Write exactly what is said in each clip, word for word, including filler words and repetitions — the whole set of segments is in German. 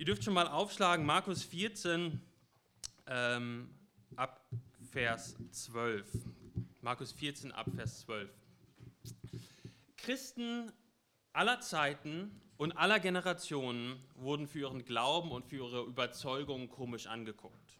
Ihr dürft schon mal aufschlagen, Markus vierzehn, ähm, ab Vers zwölf. Markus vierzehn, ab Vers zwölf. Christen aller Zeiten und aller Generationen wurden für ihren Glauben und für ihre Überzeugungen komisch angeguckt.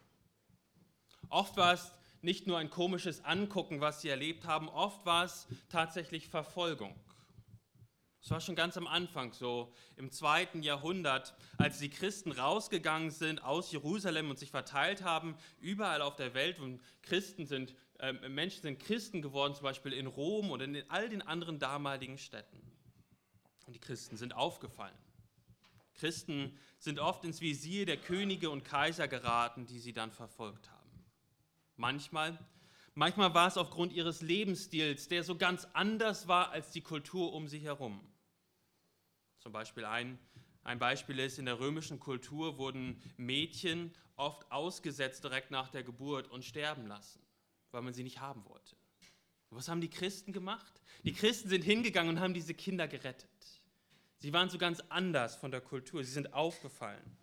Oft war es nicht nur ein komisches Angucken, was sie erlebt haben, oft war es tatsächlich Verfolgung. Das war schon ganz am Anfang so, im zweiten Jahrhundert, als die Christen rausgegangen sind aus Jerusalem und sich verteilt haben, überall auf der Welt, und Christen sind, äh, Menschen sind Christen geworden, zum Beispiel in Rom und in all den anderen damaligen Städten. Und die Christen sind aufgefallen. Christen sind oft ins Visier der Könige und Kaiser geraten, die sie dann verfolgt haben. Manchmal, manchmal war es aufgrund ihres Lebensstils, der so ganz anders war als die Kultur um sie herum. Zum Beispiel ein, ein Beispiel ist, in der römischen Kultur wurden Mädchen oft ausgesetzt direkt nach der Geburt und sterben lassen, weil man sie nicht haben wollte. Und was haben die Christen gemacht? Die Christen sind hingegangen und haben diese Kinder gerettet. Sie waren so ganz anders von der Kultur, sie sind aufgefallen.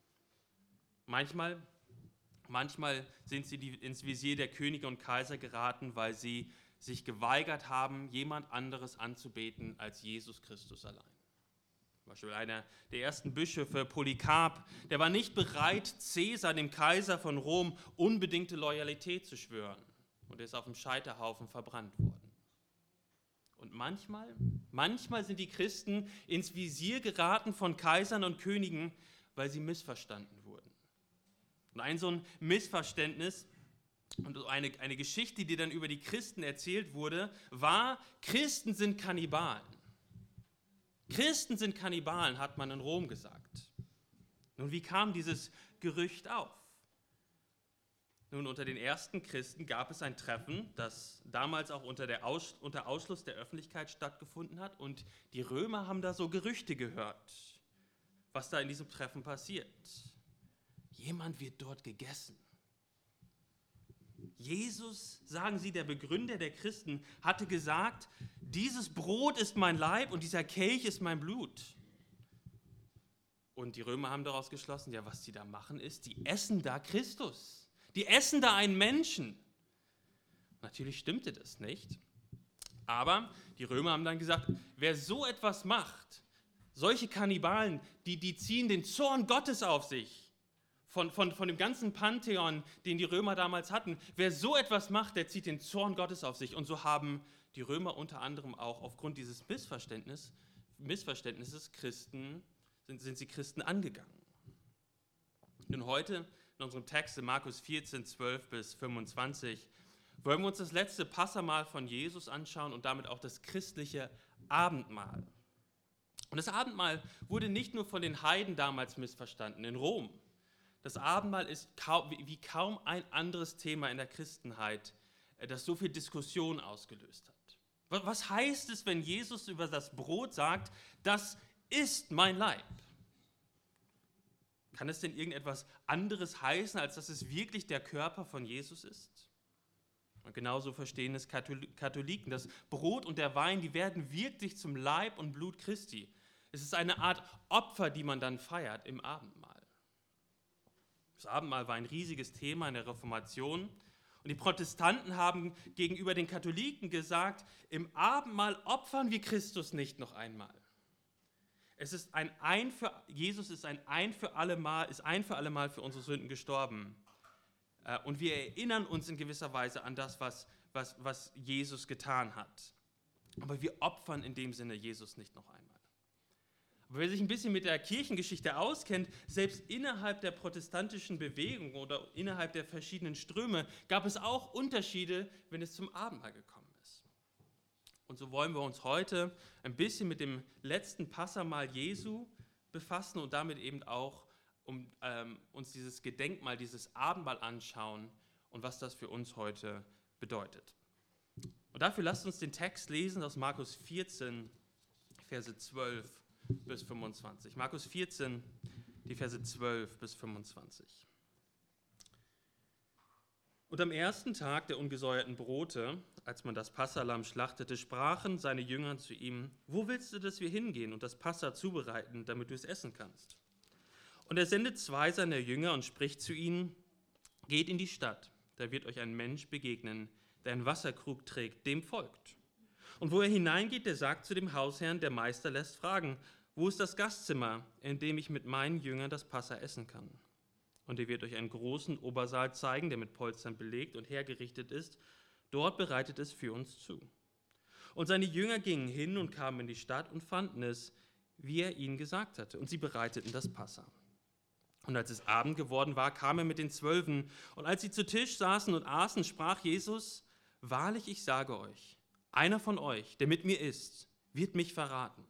Manchmal, manchmal sind sie ins Visier der Könige und Kaiser geraten, weil sie sich geweigert haben, jemand anderes anzubeten als Jesus Christus allein. Zum Beispiel einer der ersten Bischöfe, Polycarp, der war nicht bereit, Caesar, dem Kaiser von Rom, unbedingte Loyalität zu schwören. Und er ist auf dem Scheiterhaufen verbrannt worden. Und manchmal, manchmal sind die Christen ins Visier geraten von Kaisern und Königen, weil sie missverstanden wurden. Und ein so ein Missverständnis und eine, eine Geschichte, die dann über die Christen erzählt wurde, war, Christen sind Kannibalen. Christen sind Kannibalen, hat man in Rom gesagt. Nun, wie kam dieses Gerücht auf? Nun, unter den ersten Christen gab es ein Treffen, das damals auch unter, der Aus, unter Ausschluss der Öffentlichkeit stattgefunden hat, und die Römer haben da so Gerüchte gehört, was da in diesem Treffen passiert. Jemand wird dort gegessen. Jesus, sagen sie, der Begründer der Christen, hatte gesagt, dieses Brot ist mein Leib und dieser Kelch ist mein Blut. Und die Römer haben daraus geschlossen, ja, was sie da machen ist, die essen da Christus. Die essen da einen Menschen. Natürlich stimmte das nicht, aber die Römer haben dann gesagt, wer so etwas macht, solche Kannibalen, die, die ziehen den Zorn Gottes auf sich. Von, von, von dem ganzen Pantheon, den die Römer damals hatten. Wer so etwas macht, der zieht den Zorn Gottes auf sich. Und so haben die Römer unter anderem auch aufgrund dieses Missverständnis, Missverständnisses Christen, sind, sind sie Christen angegangen. Nun heute, in unserem Text in Markus vierzehn, zwölf bis fünfundzwanzig, wollen wir uns das letzte Passamahl von Jesus anschauen und damit auch das christliche Abendmahl. Und das Abendmahl wurde nicht nur von den Heiden damals missverstanden, in Rom. Das Abendmahl ist kaum, wie kaum ein anderes Thema in der Christenheit, das so viel Diskussion ausgelöst hat. Was heißt es, wenn Jesus über das Brot sagt, das ist mein Leib? Kann es denn irgendetwas anderes heißen, als dass es wirklich der Körper von Jesus ist? Und genauso verstehen es Katholiken. Das Brot und der Wein, die werden wirklich zum Leib und Blut Christi. Es ist eine Art Opfer, die man dann feiert im Abendmahl. Das Abendmahl war ein riesiges Thema in der Reformation. Und die Protestanten haben gegenüber den Katholiken gesagt, im Abendmahl opfern wir Christus nicht noch einmal. Es ist ein ein für, Jesus ist ein ein für alle Mal, ist ein für alle Mal für unsere Sünden gestorben. Und wir erinnern uns in gewisser Weise an das, was, was, was Jesus getan hat. Aber wir opfern in dem Sinne Jesus nicht noch einmal. Aber wer sich ein bisschen mit der Kirchengeschichte auskennt, selbst innerhalb der protestantischen Bewegung oder innerhalb der verschiedenen Ströme gab es auch Unterschiede, wenn es zum Abendmahl gekommen ist. Und so wollen wir uns heute ein bisschen mit dem letzten Passamahl Jesu befassen und damit eben auch um, ähm, uns dieses Gedenkmahl, dieses Abendmahl anschauen und was das für uns heute bedeutet. Und dafür lasst uns den Text lesen aus Markus vierzehn, Verse zwölf bis fünfundzwanzig. Markus vierzehn, die Verse zwölf bis fünfundzwanzig. Und am ersten Tag der ungesäuerten Brote, als man das Passalamm schlachtete, sprachen seine Jünger zu ihm, wo willst du, dass wir hingehen und das Passa zubereiten, damit du es essen kannst? Und er sendet zwei seiner Jünger und spricht zu ihnen: Geht in die Stadt, da wird euch ein Mensch begegnen, der einen Wasserkrug trägt, dem folgt. Und wo er hineingeht, der sagt zu dem Hausherrn, der Meister lässt fragen: Wo ist das Gastzimmer, in dem ich mit meinen Jüngern das Passa essen kann? Und er wird euch einen großen Obersaal zeigen, der mit Polstern belegt und hergerichtet ist. Dort bereitet es für uns zu. Und seine Jünger gingen hin und kamen in die Stadt und fanden es, wie er ihnen gesagt hatte. Und sie bereiteten das Passa. Und als es Abend geworden war, kam er mit den Zwölfen. Und als sie zu Tisch saßen und aßen, sprach Jesus: Wahrlich, ich sage euch, einer von euch, der mit mir isst, wird mich verraten.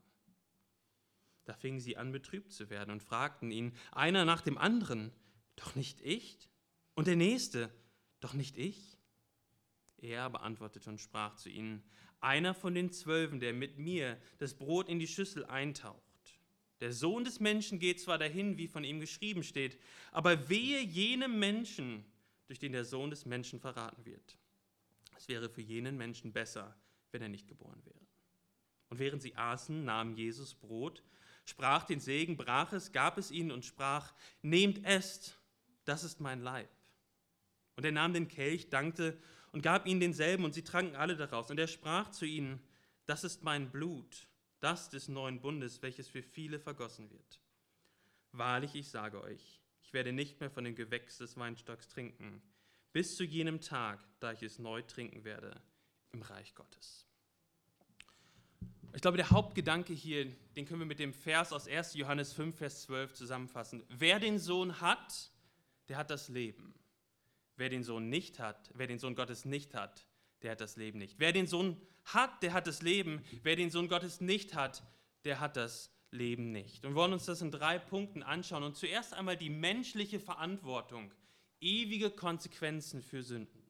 Da fingen sie an, betrübt zu werden und fragten ihn, einer nach dem anderen: Doch nicht ich? Und der Nächste: Doch nicht ich? Er aber antwortete und sprach zu ihnen: Einer von den Zwölfen, der mit mir das Brot in die Schüssel eintaucht. Der Sohn des Menschen geht zwar dahin, wie von ihm geschrieben steht, aber wehe jenem Menschen, durch den der Sohn des Menschen verraten wird. Es wäre für jenen Menschen besser, wenn er nicht geboren wäre. Und während sie aßen, nahm Jesus Brot, sprach den Segen, brach es, gab es ihnen und sprach: Nehmt, esst, das ist mein Leib. Und er nahm den Kelch, dankte und gab ihnen denselben, und sie tranken alle daraus. Und er sprach zu ihnen: Das ist mein Blut, das des neuen Bundes, welches für viele vergossen wird. Wahrlich, ich sage euch, ich werde nicht mehr von dem Gewächs des Weinstocks trinken, bis zu jenem Tag, da ich es neu trinken werde im Reich Gottes. Ich glaube, der Hauptgedanke hier, den können wir mit dem Vers aus erster Johannes fünf, Vers zwölf zusammenfassen. Wer den Sohn hat, der hat das Leben. Wer den Sohn nicht hat, wer den Sohn Gottes nicht hat, der hat das Leben nicht. Wer den Sohn hat, der hat das Leben. Wer den Sohn Gottes nicht hat, der hat das Leben nicht. Und wir wollen uns das in drei Punkten anschauen. Und zuerst einmal die menschliche Verantwortung, ewige Konsequenzen für Sünden.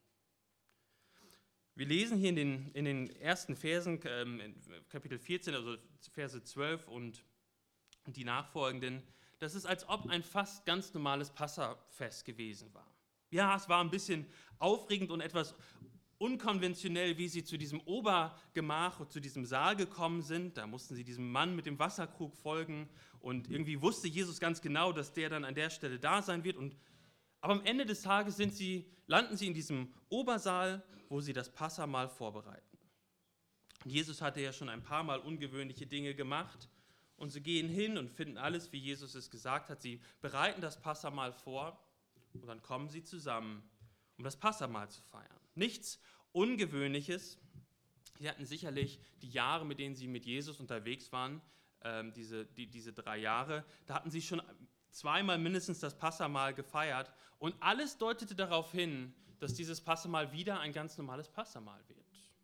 Wir lesen hier in den, in den ersten Versen, ähm, Kapitel vierzehn, also Verse zwölf und die nachfolgenden, dass es als ob ein fast ganz normales Passafest gewesen war. Ja, es war ein bisschen aufregend und etwas unkonventionell, wie sie zu diesem Obergemach, zu diesem Saal gekommen sind. Da mussten sie diesem Mann mit dem Wasserkrug folgen und irgendwie wusste Jesus ganz genau, dass der dann an der Stelle da sein wird. Und, aber am Ende des Tages sind sie, landen sie in diesem Obersaal, wo sie das Passamahl vorbereiten. Jesus hatte ja schon ein paar Mal ungewöhnliche Dinge gemacht und sie gehen hin und finden alles, wie Jesus es gesagt hat. Sie bereiten das Passamahl vor und dann kommen sie zusammen, um das Passamahl zu feiern. Nichts Ungewöhnliches. Sie hatten sicherlich die Jahre, mit denen sie mit Jesus unterwegs waren, ähm, diese, die, diese drei Jahre, da hatten sie schon zweimal mindestens das Passamahl gefeiert und alles deutete darauf hin, dass dieses Passamahl wieder ein ganz normales Passamahl wird.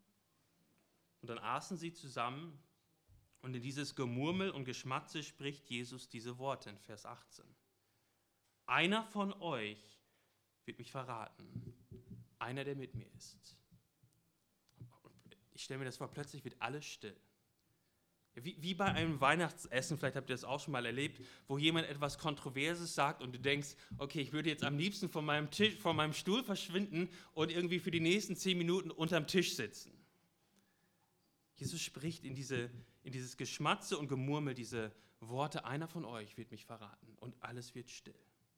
Und dann aßen sie zusammen und in dieses Gemurmel und Geschmatze spricht Jesus diese Worte in Vers achtzehn. Einer von euch wird mich verraten. Einer, der mit mir ist. Ich stelle mir das vor, plötzlich wird alles still. Wie, wie bei einem Weihnachtsessen, vielleicht habt ihr das auch schon mal erlebt, wo jemand etwas Kontroverses sagt und du denkst, okay, ich würde jetzt am liebsten von meinem, Tisch, von meinem Stuhl verschwinden und irgendwie für die nächsten zehn Minuten unterm Tisch sitzen. Jesus spricht in, diese, in dieses Geschmatze und Gemurmel diese Worte: Einer von euch wird mich verraten, und alles wird still.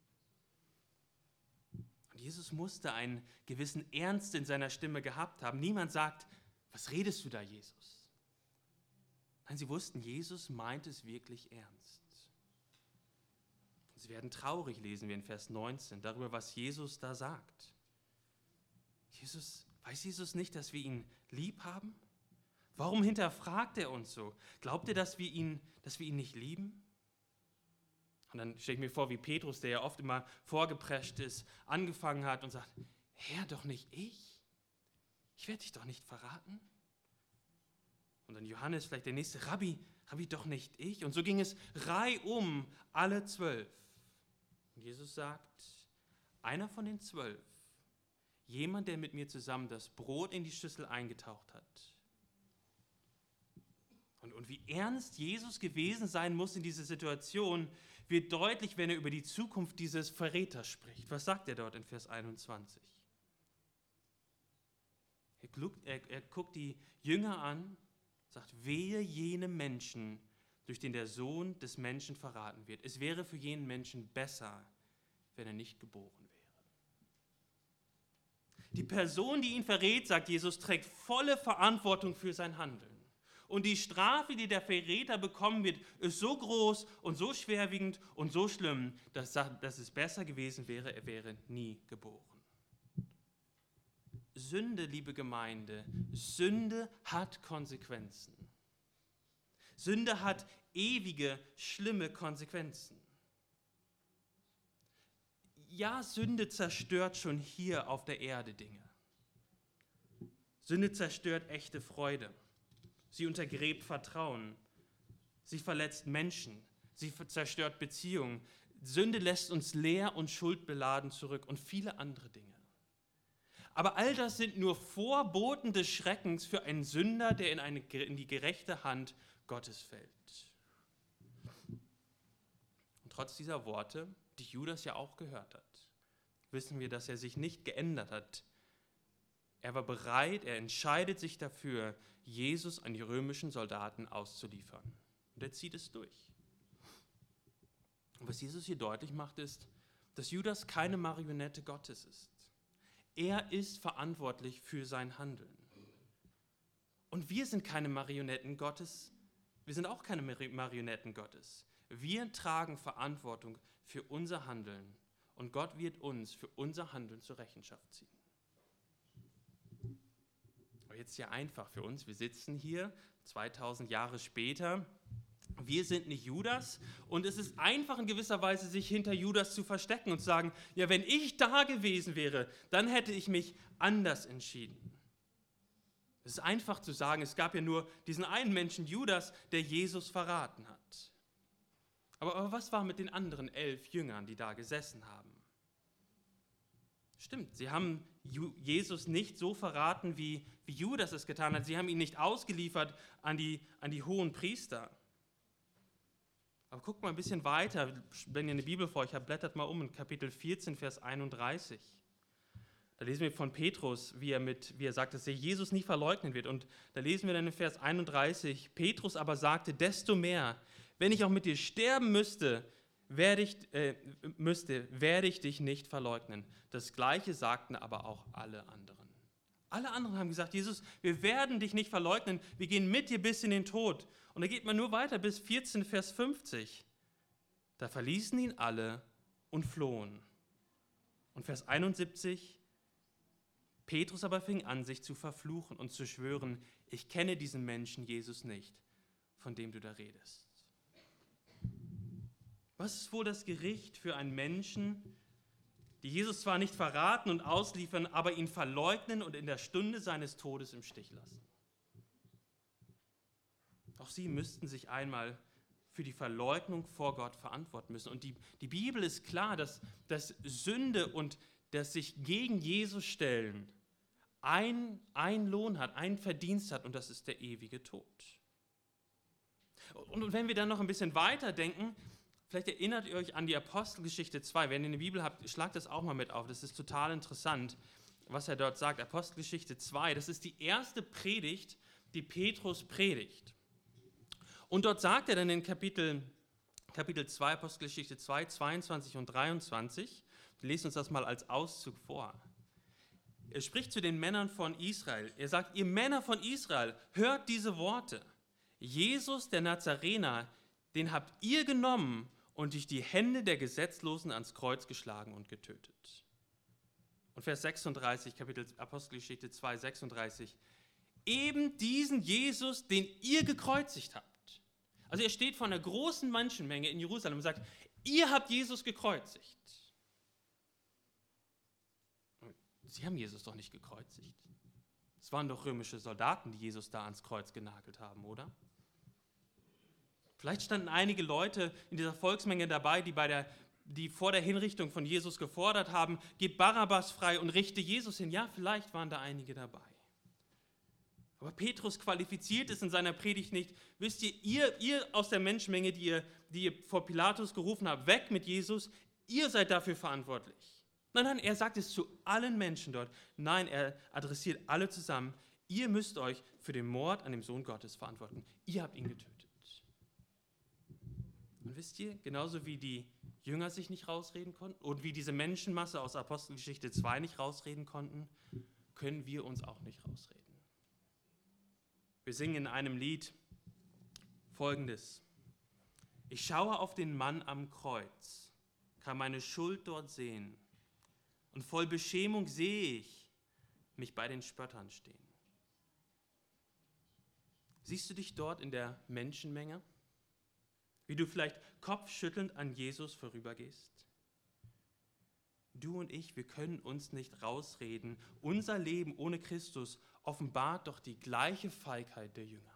Jesus musste einen gewissen Ernst in seiner Stimme gehabt haben. Niemand sagt: Was redest du da, Jesus? Nein, sie wussten, Jesus meint es wirklich ernst. Und sie werden traurig, lesen wir in Vers neunzehn, darüber, was Jesus da sagt. Jesus, weiß Jesus nicht, dass wir ihn lieb haben? Warum hinterfragt er uns so? Glaubt er, dass wir ihn, dass wir ihn nicht lieben? Und dann stelle ich mir vor, wie Petrus, der ja oft immer vorgeprescht ist, angefangen hat und sagt: Herr, doch nicht ich? Ich werde dich doch nicht verraten. Und dann Johannes, vielleicht der nächste: Rabbi, Rabbi, doch nicht ich? Und so ging es reihum alle zwölf. Und Jesus sagt: Einer von den zwölf, jemand, der mit mir zusammen das Brot in die Schüssel eingetaucht hat. Und, und wie ernst Jesus gewesen sein muss in dieser Situation, wird deutlich, wenn er über die Zukunft dieses Verräters spricht. Was sagt er dort in Vers einundzwanzig? Er, er, er guckt die Jünger an, sagt: Wehe jenem Menschen, durch den der Sohn des Menschen verraten wird. Es wäre für jenen Menschen besser, wenn er nicht geboren wäre. Die Person, die ihn verrät, sagt Jesus, trägt volle Verantwortung für sein Handeln. Und die Strafe, die der Verräter bekommen wird, ist so groß und so schwerwiegend und so schlimm, dass, dass es besser gewesen wäre, er wäre nie geboren. Sünde, liebe Gemeinde, Sünde hat Konsequenzen. Sünde hat ewige, schlimme Konsequenzen. Ja, Sünde zerstört schon hier auf der Erde Dinge. Sünde zerstört echte Freude. Sie untergräbt Vertrauen. Sie verletzt Menschen. Sie zerstört Beziehungen. Sünde lässt uns leer und schuldbeladen zurück und viele andere Dinge. Aber all das sind nur Vorboten des Schreckens für einen Sünder, der in, eine, in die gerechte Hand Gottes fällt. Und trotz dieser Worte, die Judas ja auch gehört hat, wissen wir, dass er sich nicht geändert hat. Er war bereit, er entscheidet sich dafür, Jesus an die römischen Soldaten auszuliefern. Und er zieht es durch. Und was Jesus hier deutlich macht, ist, dass Judas keine Marionette Gottes ist. Er ist verantwortlich für sein Handeln. Und wir sind keine Marionetten Gottes. Wir sind auch keine Marionetten Gottes. Wir tragen Verantwortung für unser Handeln. Und Gott wird uns für unser Handeln zur Rechenschaft ziehen. Aber jetzt ja einfach für uns. Wir sitzen hier zweitausend Jahre später. Wir sind nicht Judas und es ist einfach in gewisser Weise, sich hinter Judas zu verstecken und zu sagen, ja, wenn ich da gewesen wäre, dann hätte ich mich anders entschieden. Es ist einfach zu sagen, es gab ja nur diesen einen Menschen, Judas, der Jesus verraten hat. Aber, aber was war mit den anderen elf Jüngern, die da gesessen haben? Stimmt, sie haben Jesus nicht so verraten, wie, wie Judas es getan hat. Sie haben ihn nicht ausgeliefert an die, an die hohen Priester. Aber guckt mal ein bisschen weiter, wenn ihr eine Bibel vor euch habt, blättert mal um in Kapitel vierzehn, Vers einunddreißig. Da lesen wir von Petrus, wie er, mit, wie er sagt, dass er Jesus nie verleugnen wird. Und da lesen wir dann in Vers einunddreißig, Petrus aber sagte, desto mehr, wenn ich auch mit dir sterben müsste, werde ich, äh, müsste, werde ich dich nicht verleugnen. Das Gleiche sagten aber auch alle anderen. Alle anderen haben gesagt, Jesus, wir werden dich nicht verleugnen, wir gehen mit dir bis in den Tod. Und da geht man nur weiter bis vierzehn, Vers fünfzig. Da verließen ihn alle und flohen. Und Vers einundsiebzig, Petrus aber fing an, sich zu verfluchen und zu schwören, ich kenne diesen Menschen Jesus nicht, von dem du da redest. Was ist wohl das Gericht für einen Menschen, die Jesus zwar nicht verraten und ausliefern, aber ihn verleugnen und in der Stunde seines Todes im Stich lassen? Auch sie müssten sich einmal für die Verleugnung vor Gott verantworten müssen. Und die, die Bibel ist klar, dass, dass Sünde und das sich gegen Jesus stellen ein, ein Lohn hat, einen Verdienst hat, und das ist der ewige Tod. Und wenn wir dann noch ein bisschen weiter denken, vielleicht erinnert ihr euch an die Apostelgeschichte zwei. Wenn ihr eine Bibel habt, schlagt das auch mal mit auf. Das ist total interessant, was er dort sagt. Apostelgeschichte zwei, das ist die erste Predigt, die Petrus predigt. Und dort sagt er dann in Kapitel, Kapitel zwei, Apostelgeschichte zwei, zweiundzwanzig und dreiundzwanzig, wir lesen uns das mal als Auszug vor. Er spricht zu den Männern von Israel. Er sagt, ihr Männer von Israel, hört diese Worte. Jesus, der Nazarener, den habt ihr genommen und durch die Hände der Gesetzlosen ans Kreuz geschlagen und getötet. Und Vers sechsunddreißig, Kapitel Apostelgeschichte zwei, sechsunddreißig, eben diesen Jesus, den ihr gekreuzigt habt. Also er steht vor einer großen Menschenmenge in Jerusalem und sagt, ihr habt Jesus gekreuzigt. Sie haben Jesus doch nicht gekreuzigt. Es waren doch römische Soldaten, die Jesus da ans Kreuz genagelt haben, oder? Vielleicht standen einige Leute in dieser Volksmenge dabei, die, bei der, die vor der Hinrichtung von Jesus gefordert haben, gib Barabbas frei und richte Jesus hin. Ja, vielleicht waren da einige dabei. Aber Petrus qualifiziert es in seiner Predigt nicht. Wisst ihr, ihr, ihr aus der Menschenmenge, die ihr, die ihr vor Pilatus gerufen habt, weg mit Jesus, ihr seid dafür verantwortlich. Nein, nein, er sagt es zu allen Menschen dort. Nein, er adressiert alle zusammen. Ihr müsst euch für den Mord an dem Sohn Gottes verantworten. Ihr habt ihn getötet. Und wisst ihr, genauso wie die Jünger sich nicht rausreden konnten und wie diese Menschenmasse aus Apostelgeschichte zwei nicht rausreden konnten, können wir uns auch nicht rausreden. Wir singen in einem Lied Folgendes: Ich schaue auf den Mann am Kreuz, kann meine Schuld dort sehen, und voll Beschämung sehe ich mich bei den Spöttern stehen. Siehst du dich dort in der Menschenmenge, wie du vielleicht kopfschüttelnd an Jesus vorübergehst? Du und ich, wir können uns nicht rausreden. Unser Leben ohne Christus offenbart doch die gleiche Feigheit der Jünger.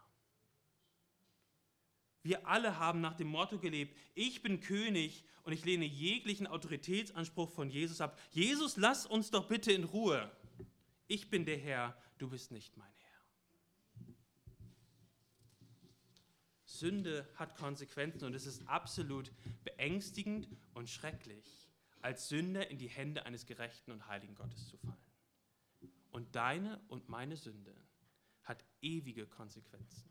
Wir alle haben nach dem Motto gelebt: Ich bin König und ich lehne jeglichen Autoritätsanspruch von Jesus ab. Jesus, lass uns doch bitte in Ruhe. Ich bin der Herr, du bist nicht mein Herr. Sünde hat Konsequenzen und es ist absolut beängstigend und schrecklich, als Sünder in die Hände eines gerechten und heiligen Gottes zu fallen. Und deine und meine Sünde hat ewige Konsequenzen.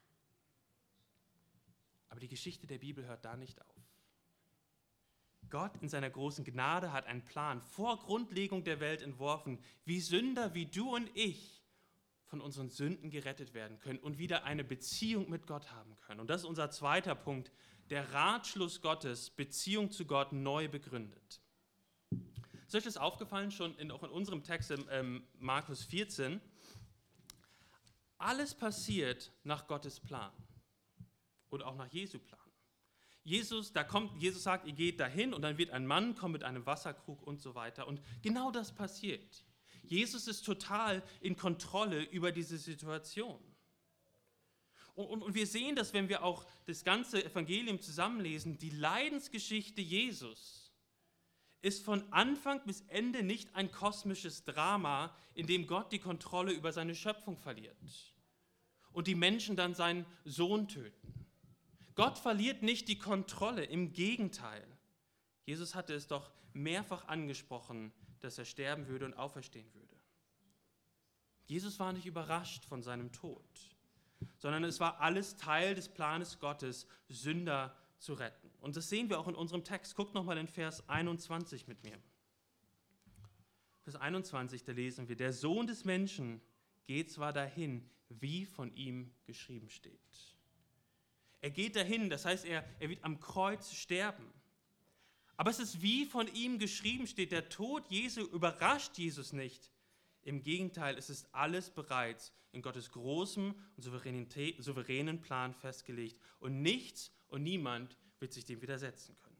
Aber die Geschichte der Bibel hört da nicht auf. Gott in seiner großen Gnade hat einen Plan vor Grundlegung der Welt entworfen, wie Sünder wie du und ich von unseren Sünden gerettet werden können und wieder eine Beziehung mit Gott haben können. Und das ist unser zweiter Punkt, der Ratschluss Gottes, Beziehung zu Gott neu begründet. Ist euch das aufgefallen, schon in, auch in unserem Text in ähm, Markus vierzehn? Alles passiert nach Gottes Plan und auch nach Jesu Plan. Jesus, da kommt, Jesus sagt, ihr geht dahin und dann wird ein Mann kommen mit einem Wasserkrug und so weiter. Und genau das passiert. Jesus ist total in Kontrolle über diese Situation. Und, und, und wir sehen das, wenn wir auch das ganze Evangelium zusammenlesen, die Leidensgeschichte Jesus ist von Anfang bis Ende nicht ein kosmisches Drama, in dem Gott die Kontrolle über seine Schöpfung verliert und die Menschen dann seinen Sohn töten. Gott verliert nicht die Kontrolle, im Gegenteil. Jesus hatte es doch mehrfach angesprochen, dass er sterben würde und auferstehen würde. Jesus war nicht überrascht von seinem Tod, sondern es war alles Teil des Planes Gottes, Sünder zu retten. Und das sehen wir auch in unserem Text. Guckt nochmal in Vers einundzwanzig mit mir. Vers einundzwanzig, da lesen wir: Der Sohn des Menschen geht zwar dahin, wie von ihm geschrieben steht. Er geht dahin, das heißt, er, er wird am Kreuz sterben. Aber es ist wie von ihm geschrieben steht. Der Tod Jesu überrascht Jesus nicht. Im Gegenteil, es ist alles bereits in Gottes großem und souveränen Plan festgelegt. Und nichts und niemand wird sich dem widersetzen können.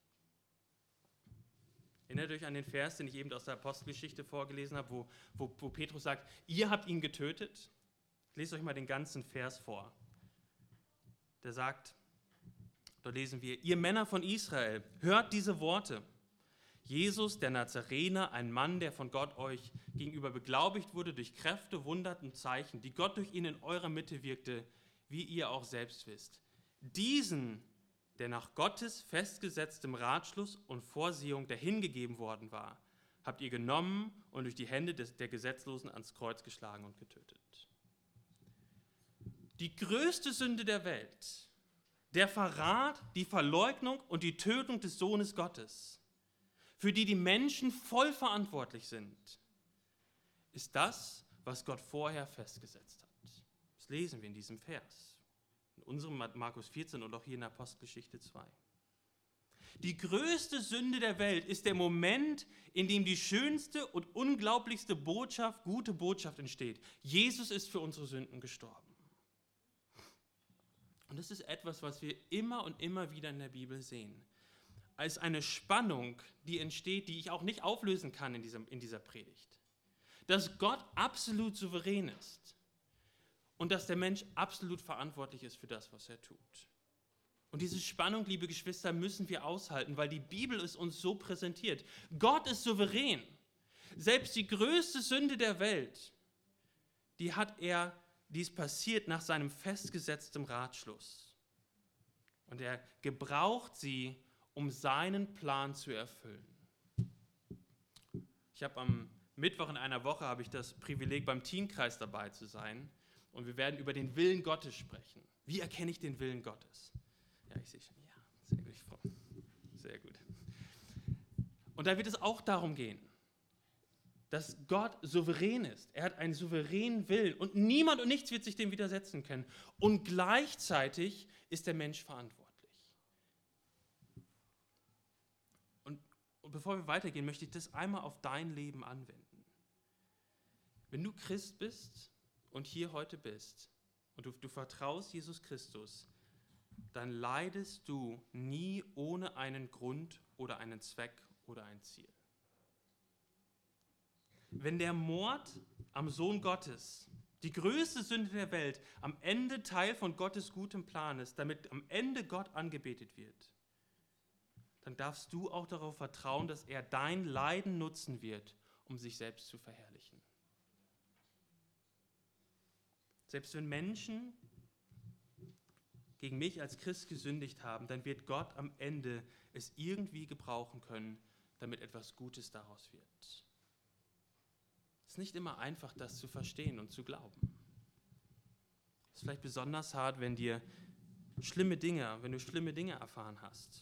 Erinnert euch an den Vers, den ich eben aus der Apostelgeschichte vorgelesen habe, wo, wo, wo Petrus sagt, ihr habt ihn getötet. Ich lese euch mal den ganzen Vers vor. Der sagt, dort lesen wir: Ihr Männer von Israel, hört diese Worte. Jesus, der Nazarener, ein Mann, der von Gott euch gegenüber beglaubigt wurde durch Kräfte, Wunder und Zeichen, die Gott durch ihn in eurer Mitte wirkte, wie ihr auch selbst wisst. Diesen, der nach Gottes festgesetztem Ratschluss und Vorsehung dahingegeben worden war, habt ihr genommen und durch die Hände des, der Gesetzlosen ans Kreuz geschlagen und getötet. Die größte Sünde der Welt, der Verrat, die Verleugnung und die Tötung des Sohnes Gottes, für die die Menschen voll verantwortlich sind, ist das, was Gott vorher festgesetzt hat. Das lesen wir in diesem Vers, in unserem Markus vierzehn und auch hier in Apostelgeschichte zwei. Die größte Sünde der Welt ist der Moment, in dem die schönste und unglaublichste Botschaft, gute Botschaft entsteht. Jesus ist für unsere Sünden gestorben. Und das ist etwas, was wir immer und immer wieder in der Bibel sehen. Als eine Spannung, die entsteht, die ich auch nicht auflösen kann in, diesem, in dieser Predigt. Dass Gott absolut souverän ist und dass der Mensch absolut verantwortlich ist für das, was er tut. Und diese Spannung, liebe Geschwister, müssen wir aushalten, weil die Bibel es uns so präsentiert. Gott ist souverän. Selbst die größte Sünde der Welt, die hat er Dies passiert nach seinem festgesetzten Ratschluss. Und er gebraucht sie, um seinen Plan zu erfüllen. Ich habe am Mittwoch in einer Woche habe ich das Privileg, beim Teamkreis dabei zu sein. Und wir werden über den Willen Gottes sprechen. Wie erkenne ich den Willen Gottes? Ja, ich sehe schon, ja, Sehr gut, Frau. Sehr gut. Und da wird es auch darum gehen, dass Gott souverän ist. Er hat einen souveränen Willen und niemand und nichts wird sich dem widersetzen können. Und gleichzeitig ist der Mensch verantwortlich. Und, und bevor wir weitergehen, möchte ich das einmal auf dein Leben anwenden. Wenn du Christ bist und hier heute bist und du, du vertraust Jesus Christus, dann leidest du nie ohne einen Grund oder einen Zweck oder ein Ziel. Wenn der Mord am Sohn Gottes, die größte Sünde der Welt, am Ende Teil von Gottes gutem Plan ist, damit am Ende Gott angebetet wird, dann darfst du auch darauf vertrauen, dass er dein Leiden nutzen wird, um sich selbst zu verherrlichen. Selbst wenn Menschen gegen mich als Christ gesündigt haben, dann wird Gott am Ende es irgendwie gebrauchen können, damit etwas Gutes daraus wird. Es ist nicht immer einfach, das zu verstehen und zu glauben. Es ist vielleicht besonders hart, wenn dir schlimme Dinge, wenn du schlimme Dinge erfahren hast.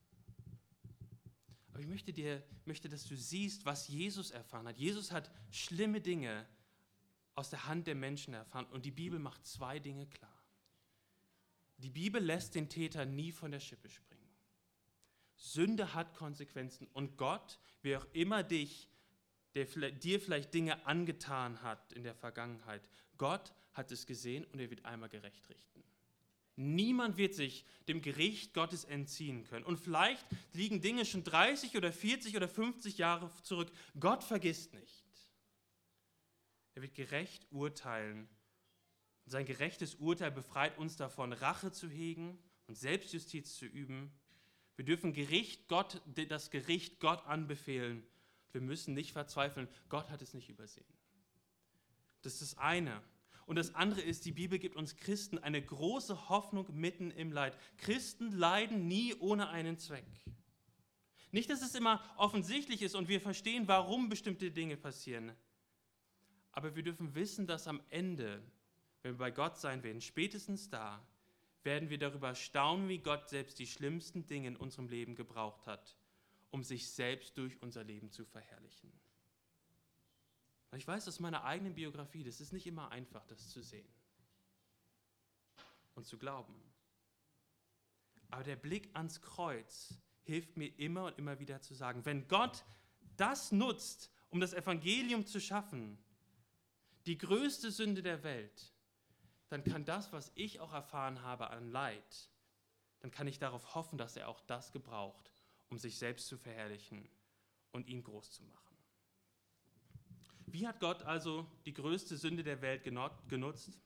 Aber ich möchte dir, möchte, dass du siehst, was Jesus erfahren hat. Jesus hat schlimme Dinge aus der Hand der Menschen erfahren und die Bibel macht zwei Dinge klar. Die Bibel lässt den Täter nie von der Schippe springen. Sünde hat Konsequenzen und Gott, wer auch immer dich der dir vielleicht Dinge angetan hat in der Vergangenheit. Gott hat es gesehen und er wird einmal gerecht richten. Niemand wird sich dem Gericht Gottes entziehen können. Und vielleicht liegen Dinge schon dreißig oder vierzig oder fünfzig Jahre zurück. Gott vergisst nicht. Er wird gerecht urteilen. Und sein gerechtes Urteil befreit uns davon, Rache zu hegen und Selbstjustiz zu üben. Wir dürfen Gericht Gott, das Gericht Gott anbefehlen. Wir müssen nicht verzweifeln, Gott hat es nicht übersehen. Das ist das eine. Und das andere ist, die Bibel gibt uns Christen eine große Hoffnung mitten im Leid. Christen leiden nie ohne einen Zweck. Nicht, dass es immer offensichtlich ist und wir verstehen, warum bestimmte Dinge passieren. Aber wir dürfen wissen, dass am Ende, wenn wir bei Gott sein werden, spätestens da, werden wir darüber staunen, wie Gott selbst die schlimmsten Dinge in unserem Leben gebraucht hat, um sich selbst durch unser Leben zu verherrlichen. Und ich weiß aus meiner eigenen Biografie, das ist nicht immer einfach, das zu sehen und zu glauben. Aber der Blick ans Kreuz hilft mir immer und immer wieder zu sagen, wenn Gott das nutzt, um das Evangelium zu schaffen, die größte Sünde der Welt, dann kann das, was ich auch erfahren habe an Leid, dann kann ich darauf hoffen, dass er auch das gebraucht, um sich selbst zu verherrlichen und ihn groß zu machen. Wie hat Gott also die größte Sünde der Welt genutzt,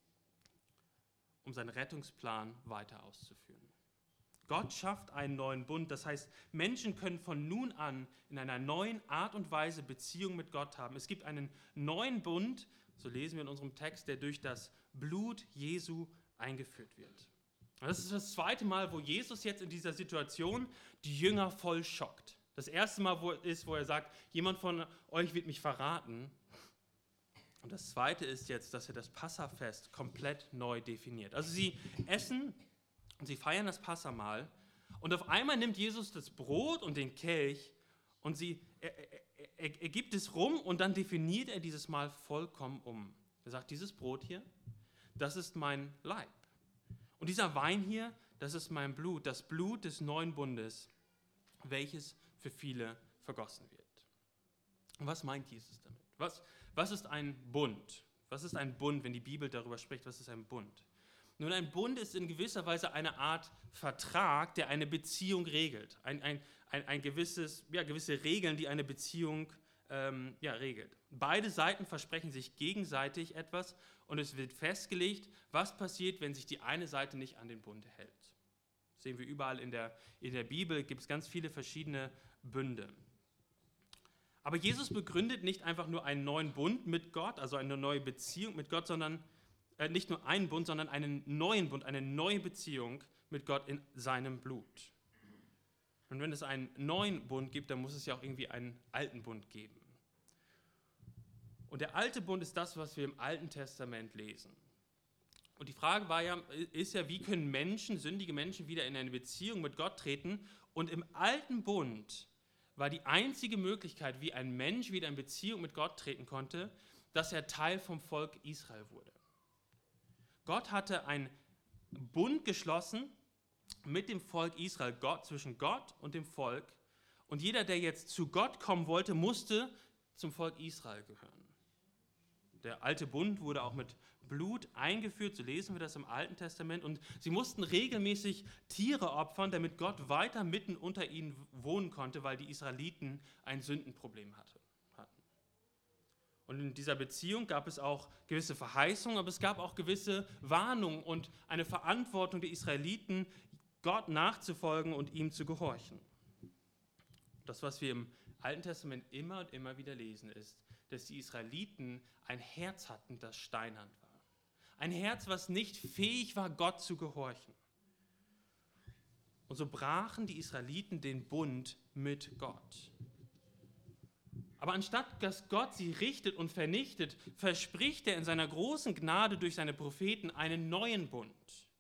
um seinen Rettungsplan weiter auszuführen? Gott schafft einen neuen Bund, das heißt, Menschen können von nun an in einer neuen Art und Weise Beziehung mit Gott haben. Es gibt einen neuen Bund, so lesen wir in unserem Text, der durch das Blut Jesu eingeführt wird. Das ist das zweite Mal, wo Jesus jetzt in dieser Situation die Jünger voll schockt. Das erste Mal wo ist, wo er sagt, jemand von euch wird mich verraten. Und das zweite ist jetzt, dass er das Passafest komplett neu definiert. Also sie essen und sie feiern das Passamahl und auf einmal nimmt Jesus das Brot und den Kelch und sie, er, er, er, er gibt es rum und dann definiert er dieses Mahl vollkommen um. Er sagt, dieses Brot hier, das ist mein Leib. Und dieser Wein hier, das ist mein Blut, das Blut des neuen Bundes, welches für viele vergossen wird. Und was meint Jesus damit? Was, was ist ein Bund? Was ist ein Bund, wenn die Bibel darüber spricht? Was ist ein Bund? Nun, ein Bund ist in gewisser Weise eine Art Vertrag, der eine Beziehung regelt. Ein, ein, ein, ein gewisses, ja, gewisse Regeln, die eine Beziehung ähm, ja, regelt. Beide Seiten versprechen sich gegenseitig etwas und es wird festgelegt, was passiert, wenn sich die eine Seite nicht an den Bund hält. Das sehen wir überall in der, in der Bibel, gibt es ganz viele verschiedene Bünde. Aber Jesus begründet nicht einfach nur einen neuen Bund mit Gott, also eine neue Beziehung mit Gott, sondern äh, nicht nur einen Bund, sondern einen neuen Bund, eine neue Beziehung mit Gott in seinem Blut. Und wenn es einen neuen Bund gibt, dann muss es ja auch irgendwie einen alten Bund geben. Und der alte Bund ist das, was wir im Alten Testament lesen. Und die Frage war ja, ist ja, wie können Menschen, sündige Menschen, wieder in eine Beziehung mit Gott treten? Und im alten Bund war die einzige Möglichkeit, wie ein Mensch wieder in Beziehung mit Gott treten konnte, dass er Teil vom Volk Israel wurde. Gott hatte einen Bund geschlossen mit dem Volk Israel, Gott, zwischen Gott und dem Volk. Und jeder, der jetzt zu Gott kommen wollte, musste zum Volk Israel gehören. Der alte Bund wurde auch mit Blut eingeführt, so lesen wir das im Alten Testament. Und sie mussten regelmäßig Tiere opfern, damit Gott weiter mitten unter ihnen wohnen konnte, weil die Israeliten ein Sündenproblem hatten. Und in dieser Beziehung gab es auch gewisse Verheißungen, aber es gab auch gewisse Warnungen und eine Verantwortung der Israeliten, Gott nachzufolgen und ihm zu gehorchen. Das, was wir im Alten Testament immer und immer wieder lesen, ist, dass die Israeliten ein Herz hatten, das steinern war. Ein Herz, was nicht fähig war, Gott zu gehorchen. Und so brachen die Israeliten den Bund mit Gott. Aber anstatt dass Gott sie richtet und vernichtet, verspricht er in seiner großen Gnade durch seine Propheten einen neuen Bund.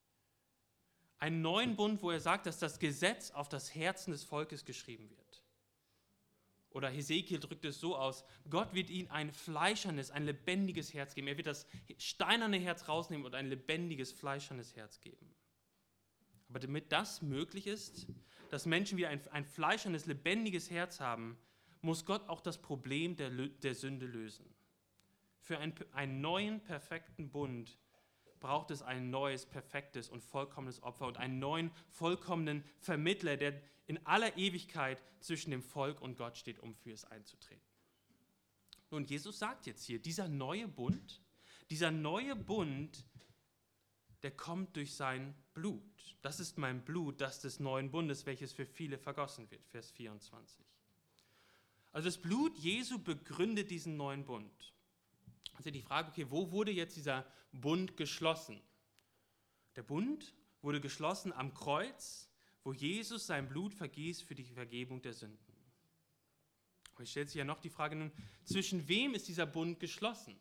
Einen neuen Bund, wo er sagt, dass das Gesetz auf das Herzen des Volkes geschrieben wird. Oder Hesekiel drückt es so aus, Gott wird ihnen ein fleischernes, ein lebendiges Herz geben. Er wird das steinerne Herz rausnehmen und ein lebendiges, fleischernes Herz geben. Aber damit das möglich ist, dass Menschen wieder ein, ein fleischernes, lebendiges Herz haben, muss Gott auch das Problem der, der Sünde lösen. Für ein, einen neuen, perfekten Bund braucht es ein neues, perfektes und vollkommenes Opfer und einen neuen, vollkommenen Vermittler, der in aller Ewigkeit zwischen dem Volk und Gott steht, um für es einzutreten. Nun, Jesus sagt jetzt hier, dieser neue Bund, dieser neue Bund, der kommt durch sein Blut. Das ist mein Blut, das des neuen Bundes, welches für viele vergossen wird. Vers vierundzwanzig. Also das Blut Jesu begründet diesen neuen Bund. Also die Frage, okay, wo wurde jetzt dieser Bund geschlossen? Der Bund wurde geschlossen am Kreuz, wo Jesus sein Blut vergießt für die Vergebung der Sünden. Und jetzt stellt sich ja noch die Frage, nun, zwischen wem ist dieser Bund geschlossen?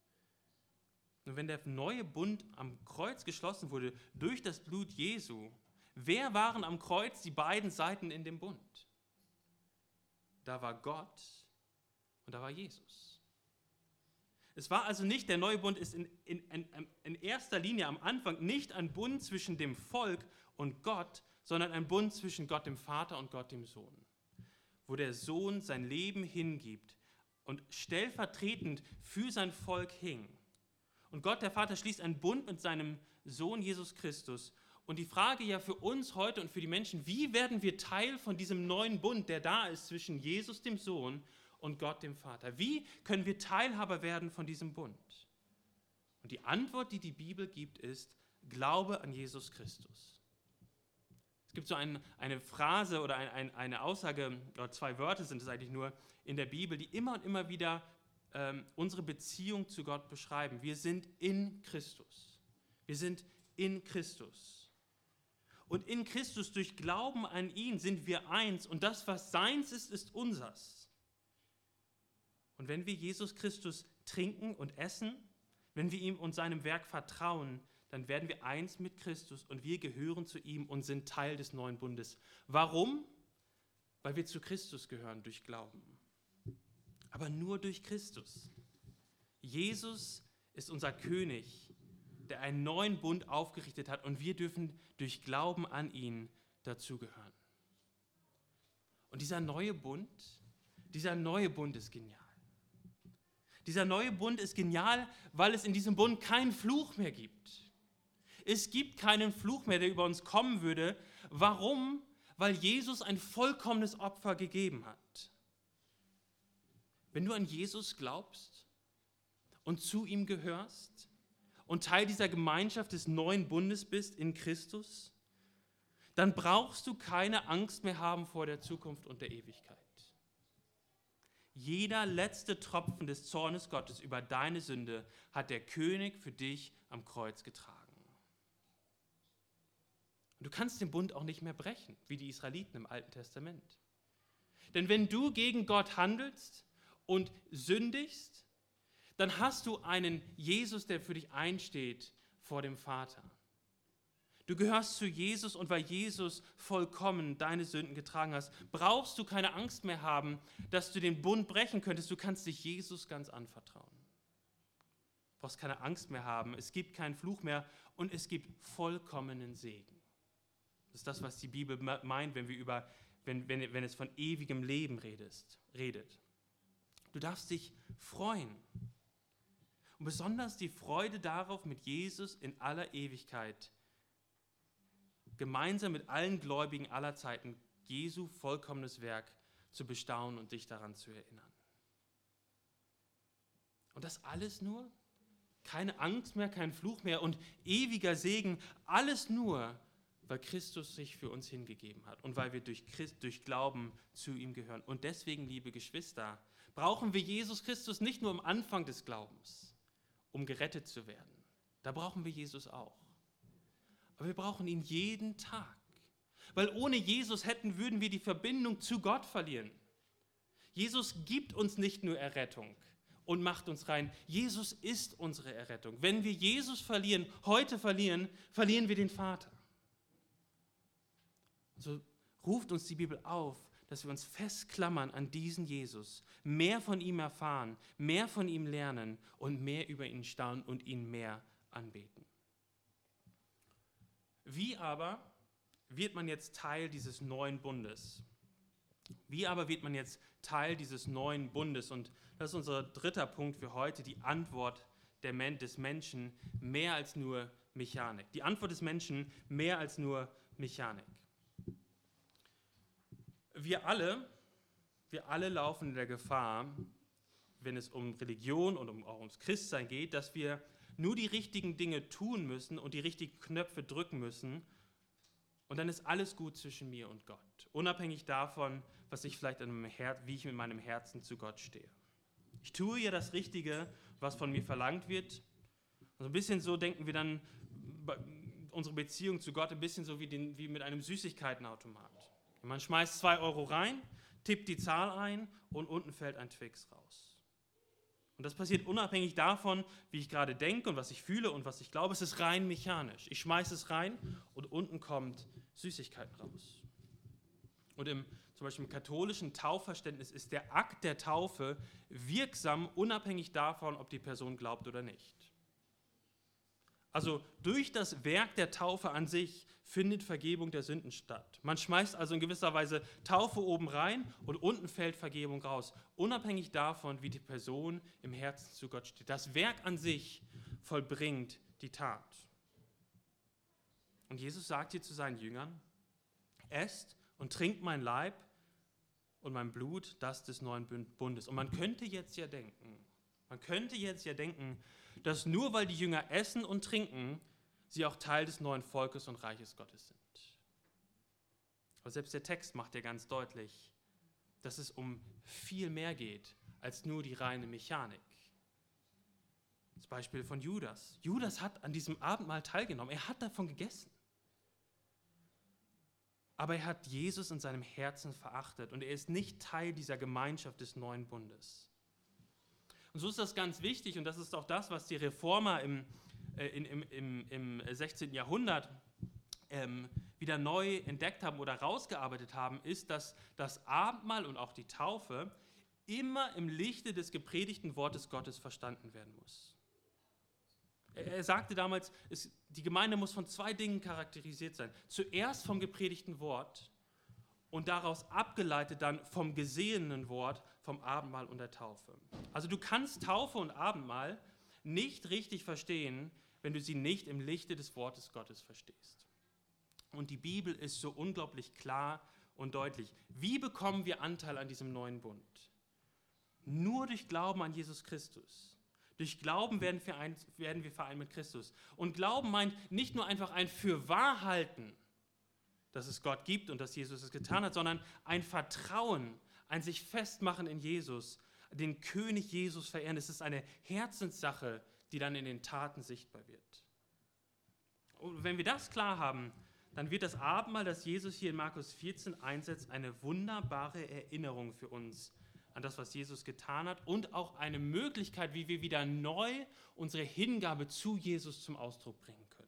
Und wenn der neue Bund am Kreuz geschlossen wurde durch das Blut Jesu, wer waren am Kreuz die beiden Seiten in dem Bund? Da war Gott und da war Jesus. Es war also nicht, der neue Bund ist in, in, in, in erster Linie am Anfang nicht ein Bund zwischen dem Volk und Gott, sondern ein Bund zwischen Gott dem Vater und Gott dem Sohn, wo der Sohn sein Leben hingibt und stellvertretend für sein Volk hing. Und Gott, der Vater, schließt einen Bund mit seinem Sohn Jesus Christus. Und die Frage ja für uns heute und für die Menschen, wie werden wir Teil von diesem neuen Bund, der da ist zwischen Jesus, dem Sohn, und Gott, dem Vater? Wie können wir Teilhaber werden von diesem Bund? Und die Antwort, die die Bibel gibt, ist, Glaube an Jesus Christus. Es gibt so ein, eine Phrase oder ein, ein, eine Aussage, oder zwei Wörter sind es eigentlich nur in der Bibel, die immer und immer wieder ähm, unsere Beziehung zu Gott beschreiben. Wir sind in Christus. Wir sind in Christus. Und in Christus, durch Glauben an ihn, sind wir eins. Und das, was seins ist, ist unsers. Und wenn wir Jesus Christus trinken und essen, wenn wir ihm und seinem Werk vertrauen, dann werden wir eins mit Christus und wir gehören zu ihm und sind Teil des neuen Bundes. Warum? Weil wir zu Christus gehören durch Glauben. Aber nur durch Christus. Jesus ist unser König, der einen neuen Bund aufgerichtet hat und wir dürfen durch Glauben an ihn dazugehören. Und dieser neue Bund, dieser neue Bund ist genial. Dieser neue Bund ist genial, weil es in diesem Bund keinen Fluch mehr gibt. Es gibt keinen Fluch mehr, der über uns kommen würde. Warum? Weil Jesus ein vollkommenes Opfer gegeben hat. Wenn du an Jesus glaubst und zu ihm gehörst und Teil dieser Gemeinschaft des neuen Bundes bist in Christus, dann brauchst du keine Angst mehr haben vor der Zukunft und der Ewigkeit. Jeder letzte Tropfen des Zornes Gottes über deine Sünde hat der König für dich am Kreuz getragen. Und du kannst den Bund auch nicht mehr brechen, wie die Israeliten im Alten Testament. Denn wenn du gegen Gott handelst und sündigst, dann hast du einen Jesus, der für dich einsteht, vor dem Vater. Du gehörst zu Jesus und weil Jesus vollkommen deine Sünden getragen hast, brauchst du keine Angst mehr haben, dass du den Bund brechen könntest. Du kannst dich Jesus ganz anvertrauen. Du brauchst keine Angst mehr haben. Es gibt keinen Fluch mehr und es gibt vollkommenen Segen. Das ist das, was die Bibel meint, wenn, wir über, wenn, wenn, wenn es von ewigem Leben redest, redet. Du darfst dich freuen. Und besonders die Freude darauf, mit Jesus in aller Ewigkeit gemeinsam mit allen Gläubigen aller Zeiten Jesu vollkommenes Werk zu bestaunen und dich daran zu erinnern. Und das alles nur? Keine Angst mehr, kein Fluch mehr und ewiger Segen, alles nur, weil Christus sich für uns hingegeben hat und weil wir durch, Christ, durch Glauben zu ihm gehören. Und deswegen, liebe Geschwister, brauchen wir Jesus Christus nicht nur am Anfang des Glaubens, um gerettet zu werden. Da brauchen wir Jesus auch. Aber wir brauchen ihn jeden Tag. Weil ohne Jesus hätten, würden wir die Verbindung zu Gott verlieren. Jesus gibt uns nicht nur Errettung und macht uns rein. Jesus ist unsere Errettung. Wenn wir Jesus verlieren, heute verlieren, verlieren wir den Vater. So ruft uns die Bibel auf, dass wir uns festklammern an diesen Jesus, mehr von ihm erfahren, mehr von ihm lernen und mehr über ihn staunen und ihn mehr anbeten. Wie aber wird man jetzt Teil dieses neuen Bundes? Wie aber wird man jetzt Teil dieses neuen Bundes? Und das ist unser dritter Punkt für heute, die Antwort der Men- des Menschen mehr als nur Mechanik. Die Antwort des Menschen mehr als nur Mechanik. Wir alle, wir alle laufen in der Gefahr, wenn es um Religion und um, auch ums Christsein geht, dass wir nur die richtigen Dinge tun müssen und die richtigen Knöpfe drücken müssen und dann ist alles gut zwischen mir und Gott, unabhängig davon, was ich vielleicht in meinem Her- wie ich mit meinem Herzen zu Gott stehe. Ich tue ja das Richtige, was von mir verlangt wird. Also ein bisschen so denken wir dann unsere Beziehung zu Gott ein bisschen so wie, den, wie mit einem Süßigkeitenautomat. Man schmeißt zwei Euro rein, tippt die Zahl ein und unten fällt ein Twix raus. Und das passiert unabhängig davon, wie ich gerade denke und was ich fühle und was ich glaube. Es ist rein mechanisch. Ich schmeiße es rein und unten kommt Süßigkeiten raus. Und im, zum Beispiel im katholischen Taufverständnis ist der Akt der Taufe wirksam, unabhängig davon, ob die Person glaubt oder nicht. Also durch das Werk der Taufe an sich findet Vergebung der Sünden statt. Man schmeißt also in gewisser Weise Taufe oben rein und unten fällt Vergebung raus, unabhängig davon, wie die Person im Herzen zu Gott steht. Das Werk an sich vollbringt die Tat. Und Jesus sagt hier zu seinen Jüngern, esst und trinkt mein Leib und mein Blut, das des neuen Bundes. Und man könnte jetzt ja denken, man könnte jetzt ja denken, dass nur weil die Jünger essen und trinken, sie auch Teil des neuen Volkes und Reiches Gottes sind. Aber selbst der Text macht ja ganz deutlich, dass es um viel mehr geht als nur die reine Mechanik. Das Beispiel von Judas. Judas hat an diesem Abendmahl teilgenommen, er hat davon gegessen. Aber er hat Jesus in seinem Herzen verachtet und er ist nicht Teil dieser Gemeinschaft des neuen Bundes. Und so ist das ganz wichtig und das ist auch das, was die Reformer im, äh, in, im, im, im sechzehnten Jahrhundert ähm, wieder neu entdeckt haben oder rausgearbeitet haben, ist, dass das Abendmahl und auch die Taufe immer im Lichte des gepredigten Wortes Gottes verstanden werden muss. Er, er sagte damals, es, die Gemeinde muss von zwei Dingen charakterisiert sein. Zuerst vom gepredigten Wort und daraus abgeleitet dann vom gesehenen Wort, vom Abendmahl und der Taufe. Also du kannst Taufe und Abendmahl nicht richtig verstehen, wenn du sie nicht im Lichte des Wortes Gottes verstehst. Und die Bibel ist so unglaublich klar und deutlich. Wie bekommen wir Anteil an diesem neuen Bund? Nur durch Glauben an Jesus Christus. Durch Glauben werden wir, ein, werden wir vereint mit Christus. Und Glauben meint nicht nur einfach ein Fürwahrhalten, dass es Gott gibt und dass Jesus es getan hat, sondern ein Vertrauen, ein sich festmachen in Jesus, den König Jesus verehren. Es ist eine Herzenssache, die dann in den Taten sichtbar wird. Und wenn wir das klar haben, dann wird das Abendmahl, das Jesus hier in Markus vierzehn einsetzt, eine wunderbare Erinnerung für uns, an das, was Jesus getan hat und auch eine Möglichkeit, wie wir wieder neu unsere Hingabe zu Jesus zum Ausdruck bringen können.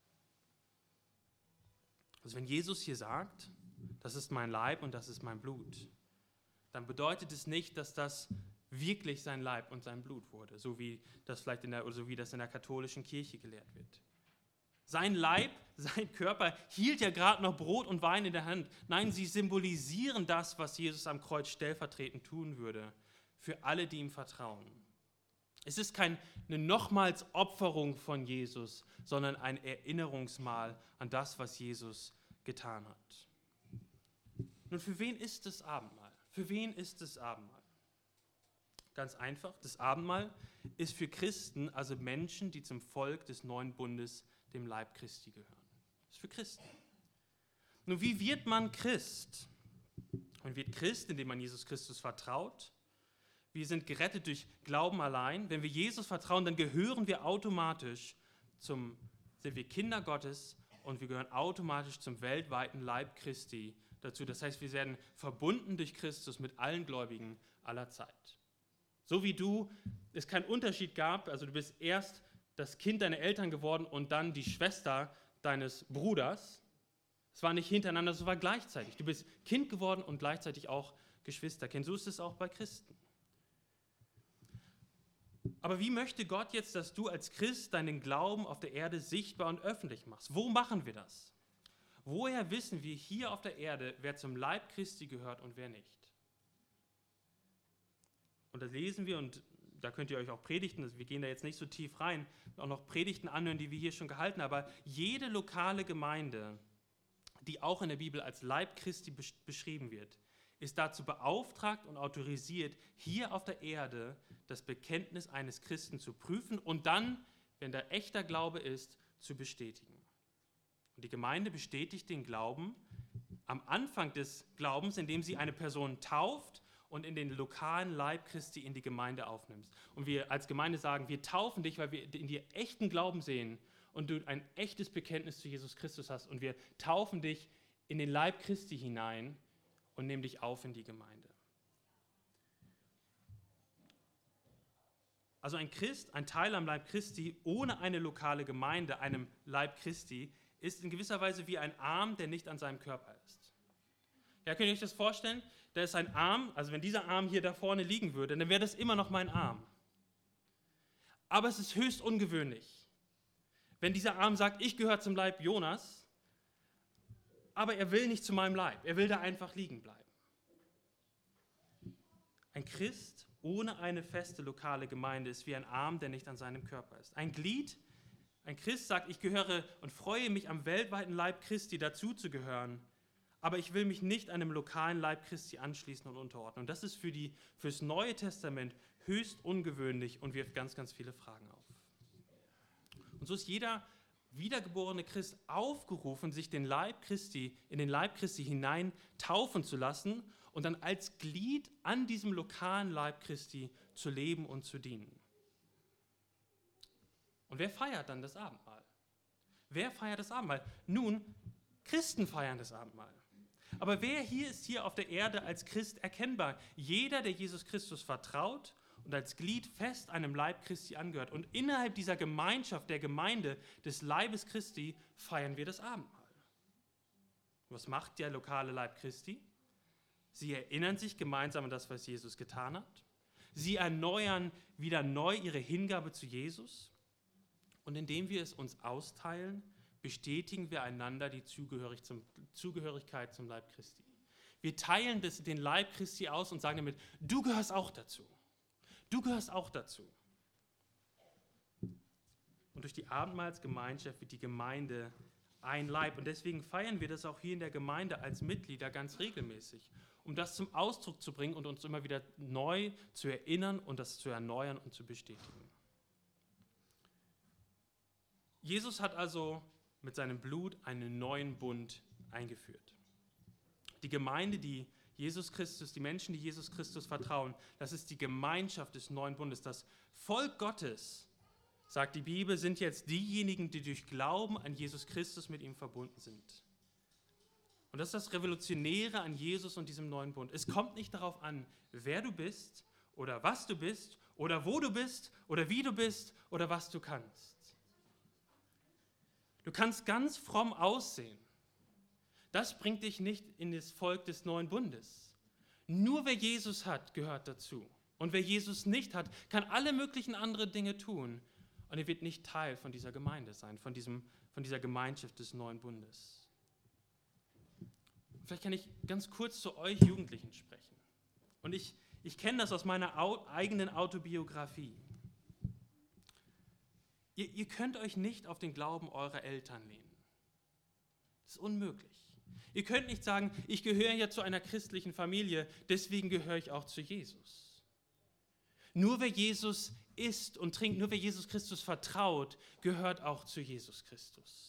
Also wenn Jesus hier sagt, das ist mein Leib und das ist mein Blut, dann bedeutet es nicht, dass das wirklich sein Leib und sein Blut wurde, so wie das vielleicht in der, oder so wie das in der katholischen Kirche gelehrt wird. Sein Leib, sein Körper hielt ja gerade noch Brot und Wein in der Hand. Nein, sie symbolisieren das, was Jesus am Kreuz stellvertretend tun würde, für alle, die ihm vertrauen. Es ist keine nochmals Opferung von Jesus, sondern ein Erinnerungsmahl an das, was Jesus getan hat. Nun, für wen ist das Abendmahl? Für wen ist das Abendmahl? Ganz einfach, das Abendmahl ist für Christen, also Menschen, die zum Volk des neuen Bundes, dem Leib Christi gehören. Das ist für Christen. Nun, wie wird man Christ? Man wird Christ, indem man Jesus Christus vertraut. Wir sind gerettet durch Glauben allein. Wenn wir Jesus vertrauen, dann gehören wir automatisch zum, sind wir Kinder Gottes und wir gehören automatisch zum weltweiten Leib Christi dazu. Das heißt, wir werden verbunden durch Christus mit allen Gläubigen aller Zeit. So wie du, es keinen Unterschied gab, also du bist erst das Kind deiner Eltern geworden und dann die Schwester deines Bruders. Es war nicht hintereinander, es war gleichzeitig. Du bist Kind geworden und gleichzeitig auch Geschwisterkind. So ist es auch bei Christen. Aber wie möchte Gott jetzt, dass du als Christ deinen Glauben auf der Erde sichtbar und öffentlich machst? Wo machen wir das? Woher wissen wir hier auf der Erde, wer zum Leib Christi gehört und wer nicht? Und das lesen wir, und da könnt ihr euch auch Predigten, wir gehen da jetzt nicht so tief rein, auch noch Predigten anhören, die wir hier schon gehalten haben, aber jede lokale Gemeinde, die auch in der Bibel als Leib Christi beschrieben wird, ist dazu beauftragt und autorisiert, hier auf der Erde das Bekenntnis eines Christen zu prüfen und dann, wenn da echter Glaube ist, zu bestätigen. Und die Gemeinde bestätigt den Glauben am Anfang des Glaubens, indem sie eine Person tauft und in den lokalen Leib Christi in die Gemeinde aufnimmst. Und wir als Gemeinde sagen, wir taufen dich, weil wir in dir echten Glauben sehen und du ein echtes Bekenntnis zu Jesus Christus hast. Und wir taufen dich in den Leib Christi hinein und nehmen dich auf in die Gemeinde. Also ein Christ, ein Teil am Leib Christi, ohne eine lokale Gemeinde, einem Leib Christi, ist in gewisser Weise wie ein Arm, der nicht an seinem Körper ist. Ja, könnt ihr euch das vorstellen? Da ist ein Arm, also wenn dieser Arm hier da vorne liegen würde, dann wäre das immer noch mein Arm. Aber es ist höchst ungewöhnlich, wenn dieser Arm sagt, ich gehöre zum Leib Jonas, aber er will nicht zu meinem Leib, er will da einfach liegen bleiben. Ein Christ ohne eine feste lokale Gemeinde ist wie ein Arm, der nicht an seinem Körper ist. Ein Glied, ein Christ sagt, ich gehöre und freue mich am weltweiten Leib Christi dazu zu gehören, aber ich will mich nicht einem lokalen Leib Christi anschließen und unterordnen. Und das ist für die, fürs Neue Testament höchst ungewöhnlich und wirft ganz, ganz viele Fragen auf. Und so ist jeder wiedergeborene Christ aufgerufen, sich den Leib Christi, in den Leib Christi hinein taufen zu lassen und dann als Glied an diesem lokalen Leib Christi zu leben und zu dienen. Und wer feiert dann das Abendmahl? Wer feiert das Abendmahl? Nun, Christen feiern das Abendmahl. Aber wer hier ist hier auf der Erde als Christ erkennbar? Jeder, der Jesus Christus vertraut und als Glied fest einem Leib Christi angehört. Und innerhalb dieser Gemeinschaft, der Gemeinde des Leibes Christi, feiern wir das Abendmahl. Was macht der lokale Leib Christi? Sie erinnern sich gemeinsam an das, was Jesus getan hat. Sie erneuern wieder neu ihre Hingabe zu Jesus. Und indem wir es uns austeilen, bestätigen wir einander die Zugehörig zum, Zugehörigkeit zum Leib Christi. Wir teilen das, den Leib Christi aus und sagen damit, du gehörst auch dazu. Du gehörst auch dazu. Und durch die Abendmahlsgemeinschaft wird die Gemeinde ein Leib. Und deswegen feiern wir das auch hier in der Gemeinde als Mitglieder ganz regelmäßig, um das zum Ausdruck zu bringen und uns immer wieder neu zu erinnern und das zu erneuern und zu bestätigen. Jesus hat also mit seinem Blut einen neuen Bund eingeführt. Die Gemeinde, die Jesus Christus, die Menschen, die Jesus Christus vertrauen, das ist die Gemeinschaft des neuen Bundes. Das Volk Gottes, sagt die Bibel, sind jetzt diejenigen, die durch Glauben an Jesus Christus mit ihm verbunden sind. Und das ist das Revolutionäre an Jesus und diesem neuen Bund. Es kommt nicht darauf an, wer du bist oder was du bist oder wo du bist oder wie du bist oder was du kannst. Du kannst ganz fromm aussehen. Das bringt dich nicht in das Volk des neuen Bundes. Nur wer Jesus hat, gehört dazu. Und wer Jesus nicht hat, kann alle möglichen anderen Dinge tun. Und er wird nicht Teil von dieser Gemeinde sein, von, diesem, von dieser Gemeinschaft des neuen Bundes. Vielleicht kann ich ganz kurz zu euch Jugendlichen sprechen. Und ich, ich kenne das aus meiner au- eigenen Autobiografie. Ihr, ihr könnt euch nicht auf den Glauben eurer Eltern lehnen. Das ist unmöglich. Ihr könnt nicht sagen, ich gehöre ja zu einer christlichen Familie, deswegen gehöre ich auch zu Jesus. Nur wer Jesus isst und trinkt, nur wer Jesus Christus vertraut, gehört auch zu Jesus Christus.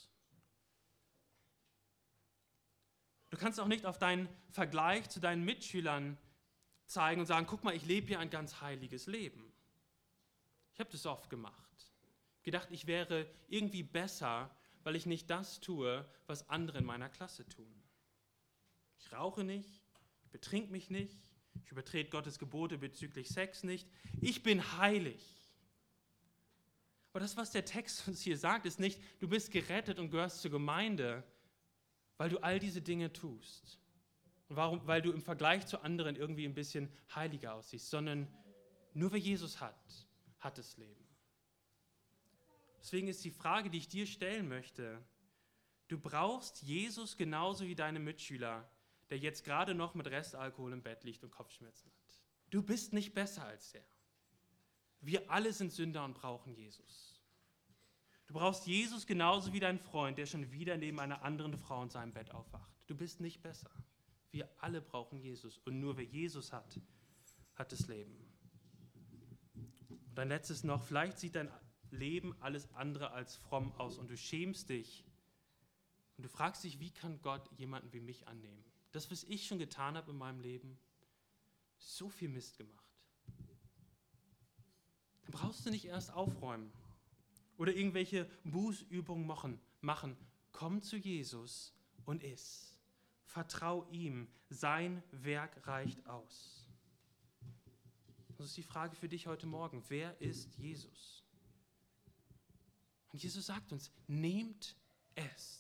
Du kannst auch nicht auf deinen Vergleich zu deinen Mitschülern zeigen und sagen, guck mal, ich lebe hier ein ganz heiliges Leben. Ich habe das oft gemacht. Gedacht, ich wäre irgendwie besser, weil ich nicht das tue, was andere in meiner Klasse tun. Ich rauche nicht, ich betrink mich nicht, ich übertrete Gottes Gebote bezüglich Sex nicht. Ich bin heilig. Aber das, was der Text uns hier sagt, ist nicht, du bist gerettet und gehörst zur Gemeinde, weil du all diese Dinge tust. Und warum? Weil du im Vergleich zu anderen irgendwie ein bisschen heiliger aussiehst, sondern nur wer Jesus hat, hat das Leben. Deswegen ist die Frage, die ich dir stellen möchte, du brauchst Jesus genauso wie deine Mitschüler, der jetzt gerade noch mit Restalkohol im Bett liegt und Kopfschmerzen hat. Du bist nicht besser als er. Wir alle sind Sünder und brauchen Jesus. Du brauchst Jesus genauso wie dein Freund, der schon wieder neben einer anderen Frau in seinem Bett aufwacht. Du bist nicht besser. Wir alle brauchen Jesus. Und nur wer Jesus hat, hat das Leben. Und ein letztes noch, vielleicht sieht dein Leben alles andere als fromm aus und du schämst dich. Und du fragst dich, wie kann Gott jemanden wie mich annehmen? Das, was ich schon getan habe in meinem Leben, so viel Mist gemacht. Dann brauchst du nicht erst aufräumen oder irgendwelche Bußübungen machen. machen. Komm zu Jesus und iss. Vertrau ihm. Sein Werk reicht aus. Das ist die Frage für dich heute Morgen. Wer ist Jesus? Und Jesus sagt uns, nehmt, esst.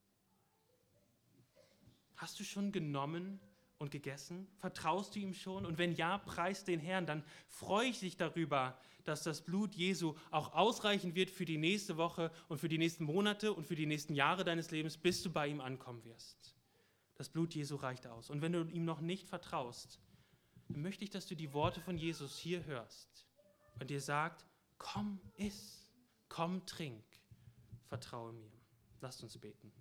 Hast du schon genommen und gegessen? Vertraust du ihm schon? Und wenn ja, preist den Herrn, dann freue ich dich darüber, dass das Blut Jesu auch ausreichen wird für die nächste Woche und für die nächsten Monate und für die nächsten Jahre deines Lebens, bis du bei ihm ankommen wirst. Das Blut Jesu reicht aus. Und wenn du ihm noch nicht vertraust, dann möchte ich, dass du die Worte von Jesus hier hörst und dir sagt, komm, iss, komm, trink, vertraue mir. Lasst uns beten.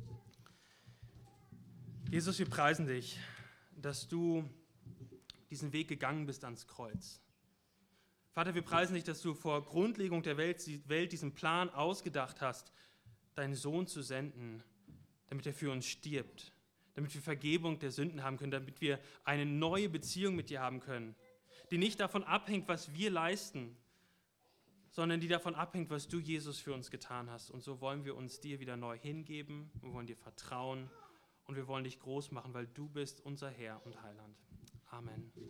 Jesus, wir preisen dich, dass du diesen Weg gegangen bist ans Kreuz. Vater, wir preisen dich, dass du vor Grundlegung der Welt, Welt diesen Plan ausgedacht hast, deinen Sohn zu senden, damit er für uns stirbt, damit wir Vergebung der Sünden haben können, damit wir eine neue Beziehung mit dir haben können, die nicht davon abhängt, was wir leisten, sondern die davon abhängt, was du, Jesus, für uns getan hast. Und so wollen wir uns dir wieder neu hingeben, wir wollen dir vertrauen und wir wollen dich groß machen, weil du bist unser Herr und Heiland. Amen.